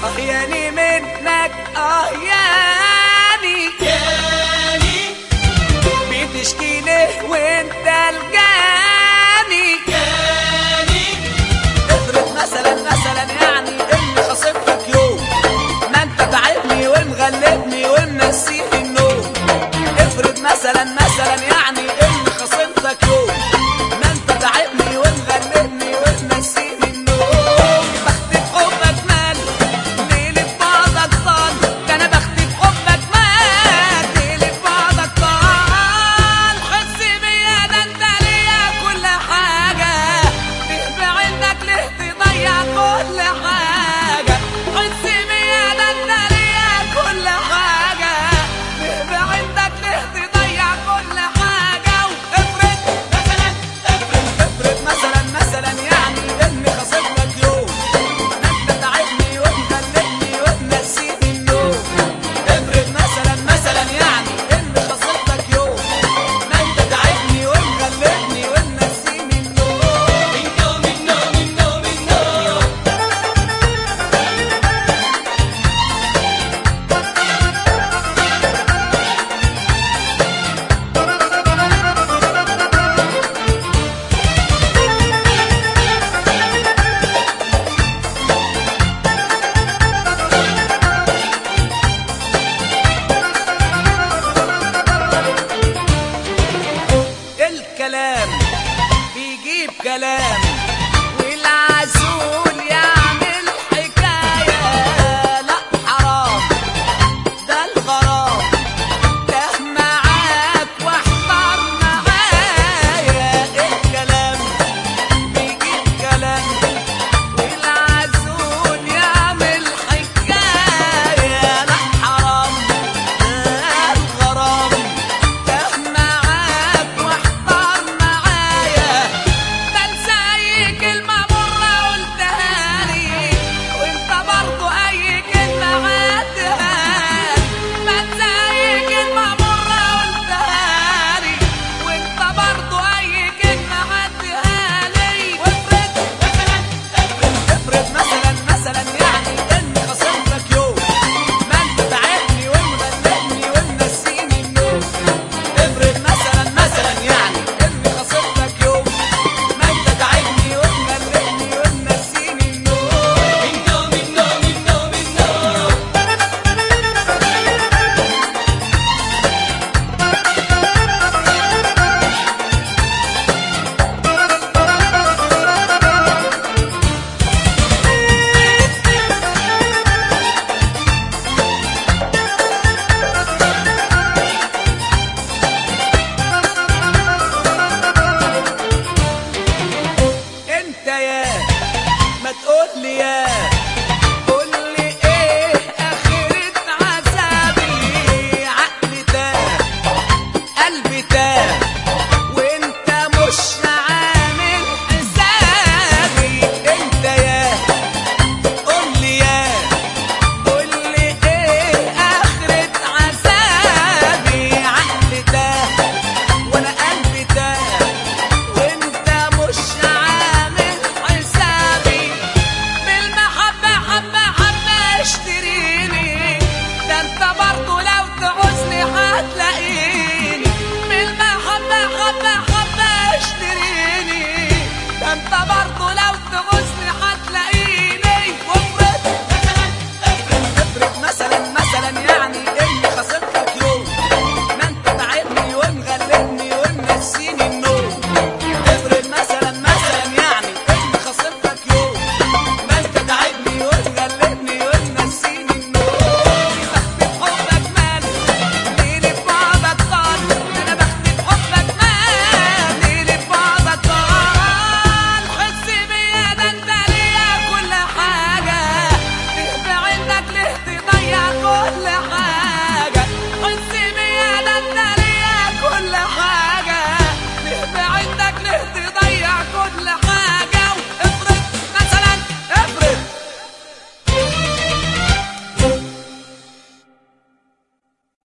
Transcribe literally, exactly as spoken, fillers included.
اه ياني منك اه ياني ياني بتشكي ليه وانت الجاني ياني افرض مثلا مثلا يعني اني خصمتك يوم ما انت تعبني ومغلبني ومنسيني النوم. افرض مثلا مثلا يعني اني خصمتك يوم ما انت تعبني ومغلبني ومنسيني النوم. بختي بحبك مال ليلي ببعضك طال، ده انا بختي بحبك مال ليلي ببعضك طال. حس بيا ده انت ليا كل حاجة، ليه بعينك ليه تضيع كل حاجة. حس بيا ده انت ليا كل حاجة، ليه بعينك ليه تضيع كل حاجة. وافرض مثلا افرض افرض مثلا مثلا يعني اني خصمتك يوم ما انت تعبني ومغلبني ومنسيني النوم. افرض مثلا مثلا يعني اني خصمتك يوم ما انت تعبني ومغلبني ومنسيني النوم. النوم النوم النوم النوم. الكلام بيجيب كلام والعسول يعمل حكاية. لا حرام ده الغرام، ده معاك واحضر معايا. الكلام بيجيب كلام والعسول يعمل حكاية. لا حرام ده الغرام، ده معاك واحضر معايا. بنسى اي كلمة مرة قلتها لي وانت برضو اي كلمة عدتها. بنسى اي كلمة مرة قلتها لي وانت برضو اي كلمة عدتها لي. وافرض مثلا افرض افرض مثلا مثلا يعني اني خصمتك يوم ما انت تعبني ومغلبني ومنسيني النوم. افرض مثلا مثلا يعني اني خصمتك يوم ما انت تعبني ومغلبني ومنسيني النوم. النوم النوم النوم النوم. انت يا ما تقول لي يا